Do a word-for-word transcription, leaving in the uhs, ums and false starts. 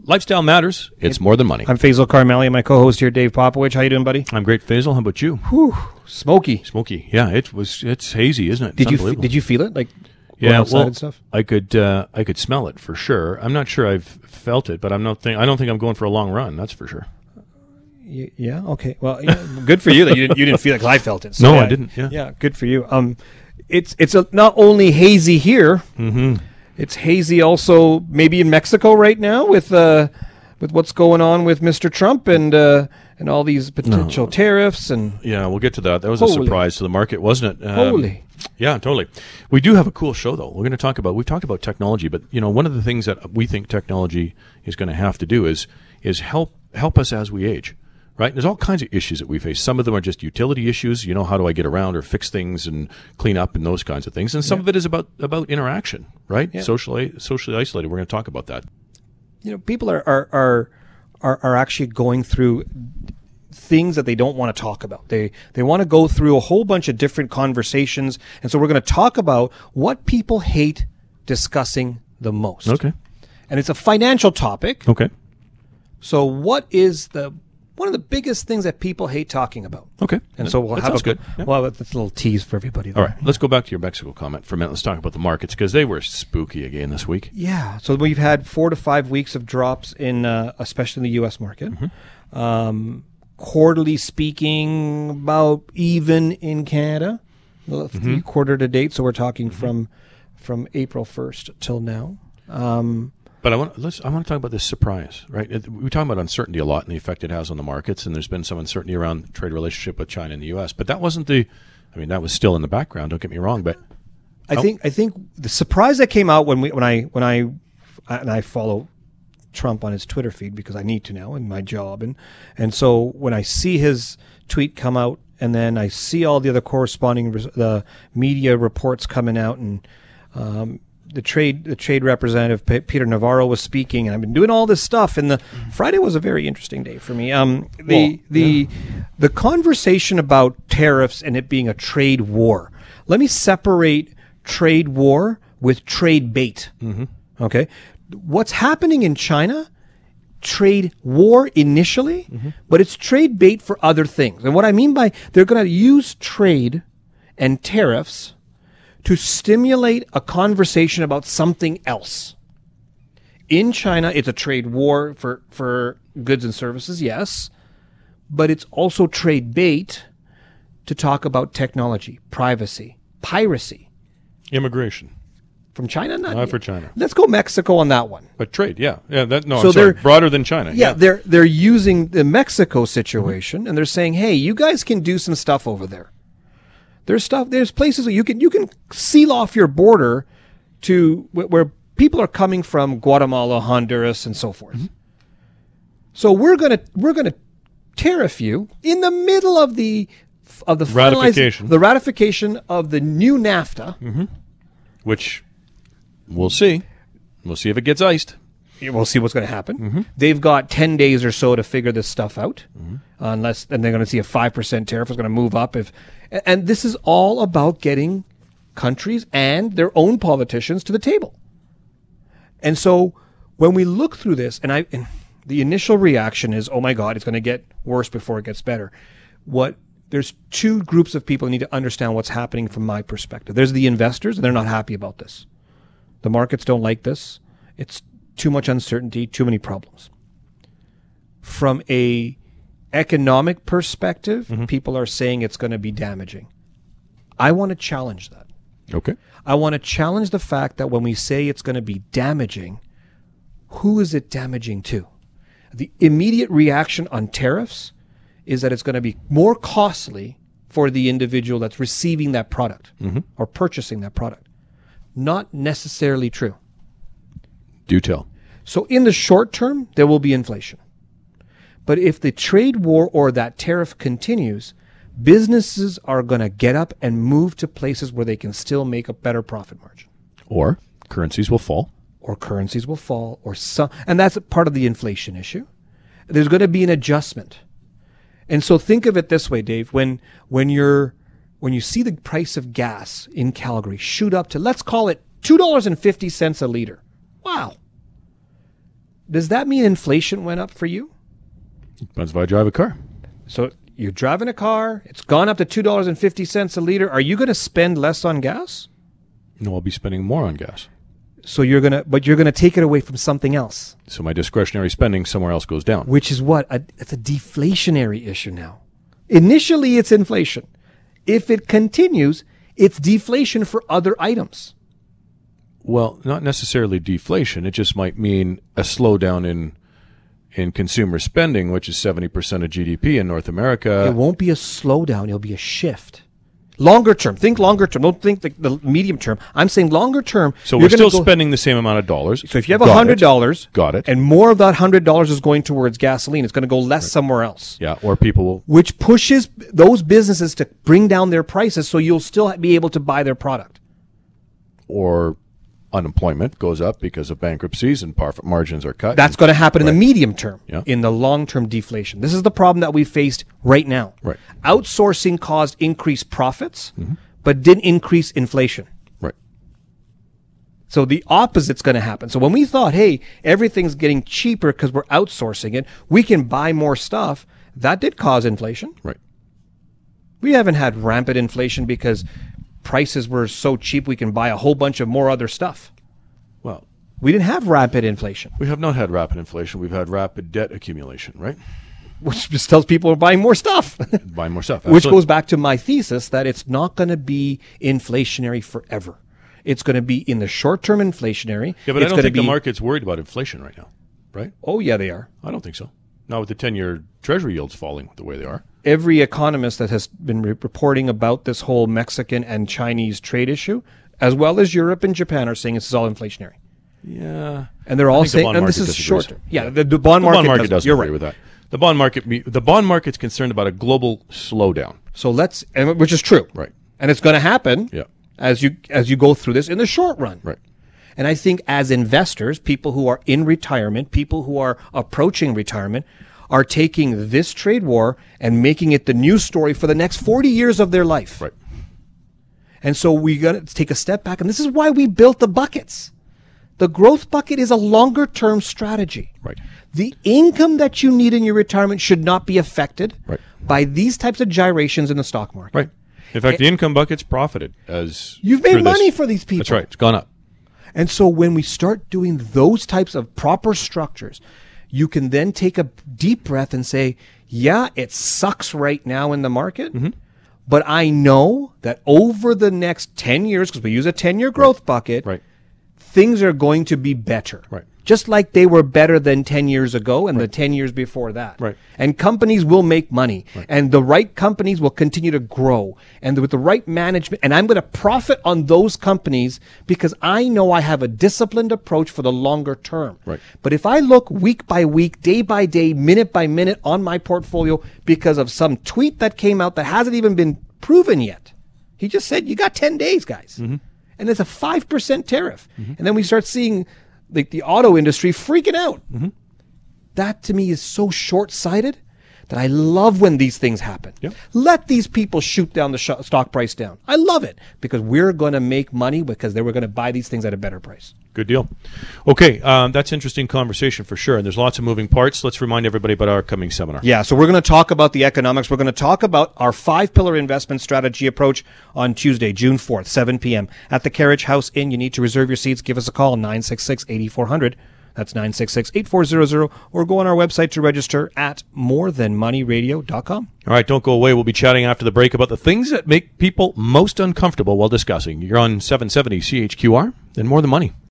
Lifestyle matters. It's more than money. I'm Faisal Carmeli, my co-host here, Dave Popovich. How you doing, buddy? I'm great, Faisal. How about you? Whew, smoky. Smoky. Yeah, it was. It's hazy, isn't it? Did It's you f- did you feel it? Like yeah, outside well, and stuff? I could uh, I could smell it for sure. I'm not sure I've felt it, but I'm not think I don't think I'm going for a long run. That's for sure. Y- yeah. Okay. Well, yeah, good for you that you didn't, you didn't feel it, 'cause I felt it. So No, yeah, I didn't. Yeah. Yeah. Good for you. Um, it's it's a, not only hazy here. Mm-hmm. It's hazy also maybe in Mexico right now with uh, with what's going on with Mister Trump and uh, and all these potential No. tariffs and Yeah, we'll get to that. That was Holy. a surprise to the market, wasn't it? Um, holy. Yeah, totally. We do have a cool show, though. We're going to talk about, we've talked about technology, but, you know, one of the things that we think technology is going to have to do is is help help us as we age, right? There's all kinds of issues that we face. Some of them are just utility issues, you know, how do I get around or fix things and clean up and those kinds of things. And some Yeah. of it is about, about interaction, right? Yeah. Socially, socially isolated. We're going to talk about that. You know, people are are are are, are actually going through things that they don't want to talk about. They they want to go through a whole bunch of different conversations, and so we're going to talk about what people hate discussing the most. Okay. And it's a financial topic. Okay. So what is the one of the biggest things that people hate talking about? Okay. And so we'll That have sounds a good. Yeah. Well, that's a little tease for everybody. All right. Let's go back to your Mexico comment for a minute. Let's talk about the markets because they were spooky again this week. Yeah. So we've had four to five weeks of drops in, uh, especially in the U S market. Mm-hmm. Um, quarterly speaking, about even in Canada, mm-hmm. quarter to date. So we're talking mm-hmm. from from April first till now. Um, But I want let's I want to talk about this surprise, right? It, we talk about uncertainty a lot and the effect it has on the markets, and there's been some uncertainty around the trade relationship with China and the U S. But that wasn't the, I mean, that was still in the background. Don't get me wrong, but I oh. think I think the surprise that came out when we when I when I and I follow Trump on his Twitter feed because I need to now in my job, and and so when I see his tweet come out, and then I see all the other corresponding res- the media reports coming out, and um, the trade the trade representative P- Peter Navarro was speaking, and I've been doing all this stuff. And the Friday was a very interesting day for me. Um, the well, the yeah. the conversation about tariffs and it being a trade war. Let me separate trade war with trade bait. Mm-hmm. Okay, what's happening in China? Trade war initially, mm-hmm. but it's trade bait for other things. And what I mean by they're going to use trade and tariffs to stimulate a conversation about something else. In China, it's a trade war for, for goods and services, yes, but it's also trade bait to talk about technology, privacy, piracy. Immigration. From China? Not, Not for China. Let's go Mexico on that one. But trade, yeah. Yeah, that, no, So I'm sorry, they're- broader than China. Yeah, Yeah. they're they're using the Mexico situation, and they're saying, "Hey, you guys can do some stuff over there. There's stuff. There's places where you can you can seal off your border to wh- where people are coming from, Guatemala, Honduras, and so forth. Mm-hmm. So we're gonna we're gonna tariff you in the middle of the of the finalize- Ratification. the ratification of the new NAFTA." Mm-hmm. Which we'll see. We'll see if it gets iced. We'll see what's going to happen. Mm-hmm. They've got ten days or so to figure this stuff out, mm-hmm. unless and they're going to see a five percent tariff is going to move up. If and this is all about getting countries and their own politicians to the table. And so when we look through this, and I, and the initial reaction is, "Oh my God, it's going to get worse before it gets better." What there's two groups of people who need to understand what's happening from my perspective. There's the investors, and they're not happy about this. The markets don't like this. It's too much uncertainty, too many problems. From a economic perspective, mm-hmm. people are saying it's going to be damaging. I want to challenge that. Okay. I want to challenge the fact that when we say it's going to be damaging, who is it damaging to? The immediate reaction on tariffs is that it's going to be more costly for the individual that's receiving that product mm-hmm. or purchasing that product. Not necessarily true. Do tell. So in the short term, there will be inflation. But if the trade war or that tariff continues, businesses are going to get up and move to places where they can still make a better profit margin. Or currencies will fall. Or currencies will fall. or some, And that's part of the inflation issue. There's going to be an adjustment. And so think of it this way, Dave. When when you're when you see the price of gas in Calgary shoot up to, let's call it two dollars and fifty cents a liter. Wow. does that mean inflation went up for you? Depends if I drive a car. So you're driving a car, it's gone up to two dollars and fifty cents a liter. Are you going to spend less on gas? No, I'll be spending more on gas. So you're going to, but you're going to take it away from something else. So my discretionary spending somewhere else goes down. Which is what? A, it's a deflationary issue now. Initially, it's inflation. If it continues, it's deflation for other items. Well, not necessarily deflation. It just might mean a slowdown in in consumer spending, which is seventy percent of G D P in North America. It won't be a slowdown. It'll be a shift. Longer term. Think longer term. Don't think the, the medium term. I'm saying longer term. So we're still go, spending the same amount of dollars. So if you have one hundred dollars, got it, and more of that one hundred dollars is going towards gasoline, it's going to go less right. somewhere else. Yeah, or people will... Which pushes those businesses to bring down their prices so you'll still be able to buy their product. Or unemployment goes up because of bankruptcies and profit margins are cut. That's going to happen right. in the medium term. Yeah. In the long-term deflation. This is the problem that we faced right now. Right. Outsourcing caused increased profits, mm-hmm. but didn't increase inflation. Right. So the opposite's going to happen. So when we thought, hey, everything's getting cheaper because we're outsourcing it, we can buy more stuff, that did cause inflation. Right. We haven't had rampant inflation because prices were so cheap we can buy a whole bunch of more other stuff. Well, we didn't have rapid inflation. We have not had rapid inflation. We've had rapid debt accumulation, right? Which just tells people are buying more stuff. Buying more stuff. Absolutely. Which goes back to my thesis that it's not going to be inflationary forever. It's going to be in the short term inflationary. Yeah, but it's I don't think be... the market's worried about inflation right now, right? Oh, yeah, they are. I don't think so. Not with the ten-year Treasury yields falling the way they are. Every economist that has been re- reporting about this whole Mexican and Chinese trade issue, as well as Europe and Japan, are saying this is all inflationary. Yeah. And they're all the saying, and this is short term. Yeah, the, the bond the market, bond market doesn't you're agree right. with that. The bond market, the bond market's concerned about a global slowdown. So let's, and which is true, right? And it's going to happen, yeah. as you as you go through this in the short run, right? And I think as investors, people who are in retirement, people who are approaching retirement, are taking this trade war and making it the news story for the next forty years of their life. Right. And so we got to take a step back, and this is why we built the buckets. The growth bucket is a longer term strategy. Right. The income that you need in your retirement should not be affected right. by these types of gyrations in the stock market. Right. In fact, and the income bucket's profited as you've made money this. for these people. That's right. It's gone up. And so when we start doing those types of proper structures, you can then take a deep breath and say, yeah, it sucks right now in the market, mm-hmm. but I know that over the next ten years, because we use a ten-year growth right. bucket, right. things are going to be better. Right. Just like they were better than ten years ago and right. the ten years before that. Right. And companies will make money. Right. And the right companies will continue to grow. And with the right management, and I'm going to profit on those companies because I know I have a disciplined approach for the longer term. Right. But if I look week by week, day by day, minute by minute on my portfolio because of some tweet that came out that hasn't even been proven yet. He just said, you got ten days, guys. Mm-hmm. And it's a five percent tariff. Mm-hmm. And then we start seeing the, the auto industry freaking out. Mm-hmm. That to me is so short-sighted that I love when these things happen. Yep. Let these people shoot down the sh- stock price down. I love it because we're going to make money because they were going to buy these things at a better price. Good deal. Okay, um, that's interesting conversation for sure. And there's lots of moving parts. Let's remind everybody about our upcoming seminar. Yeah, so we're going to talk about the economics. We're going to talk about our five-pillar investment strategy approach on Tuesday, June fourth, seven p.m. at the Carriage House Inn. You need to reserve your seats. Give us a call, nine six six, eight four zero zero. That's nine six six, eight four zero zero. Or go on our website to register at more than money radio dot com. All right, don't go away. We'll be chatting after the break about the things that make people most uncomfortable while discussing. You're on seven seventy C H Q R and More Than Money.